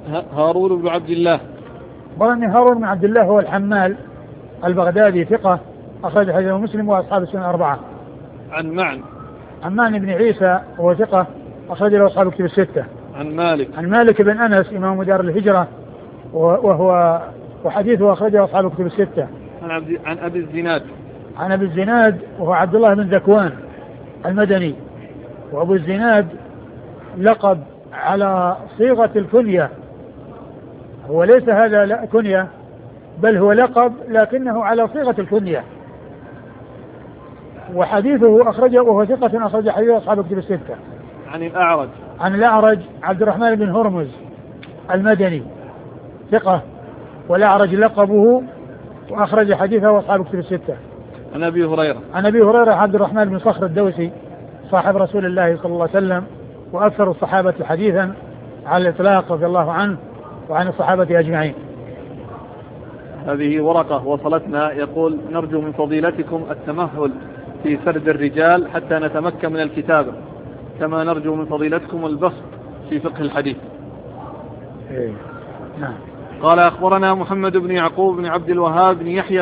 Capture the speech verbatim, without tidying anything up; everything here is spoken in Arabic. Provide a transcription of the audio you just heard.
هارون بن عبد الله. أخبرني هارون بن عبد الله هو الحمال البغدادي ثقة أخرج حديثه مسلم وأصحاب السنن الأربعة. عن معن عن معن بن عيسى وهو ثقة أخرج له أصحاب الكتب الستة. عن مالك عن مالك بن أنس إمام دار الهجرة وهو وحديثه أخرجه أصحاب الكتب الستة. عن, عبد عن أبي الزناد عن أبي الزناد وهو عبد الله بن ذكوان المدني. وأبو الزناد لقب على صيغة الكنية، هو ليس هذا كنية بل هو لقب لكنه على صيغة الكنية. وحديثه أخرجه وهو ثقة أخرج حديثه أصحاب الكتب الستة. عن الأعرج عن الأعرج عبد الرحمن بن هرمز المدني ثقة والأعرج لقبه وأخرج حديثه أصحاب الكتب الستة. عن أبي هريرة عن أبي هريرة عبد الرحمن بن صخر الدوسي صاحب رسول الله صلى الله عليه وسلم وأكثر الصحابة حديثا على الإطلاق رضي الله عنه وعن الصحابة أجمعين. هذه ورقة وصلتنا يقول: نرجو من فضيلتكم التمهل في سرد الرجال حتى نتمكن من الكتابة، كما نرجو من فضيلتكم البسط في فقه الحديث. إيه. نعم. قال: أخبرنا محمد بن يعقوب بن عبد الوهاب بن يحيى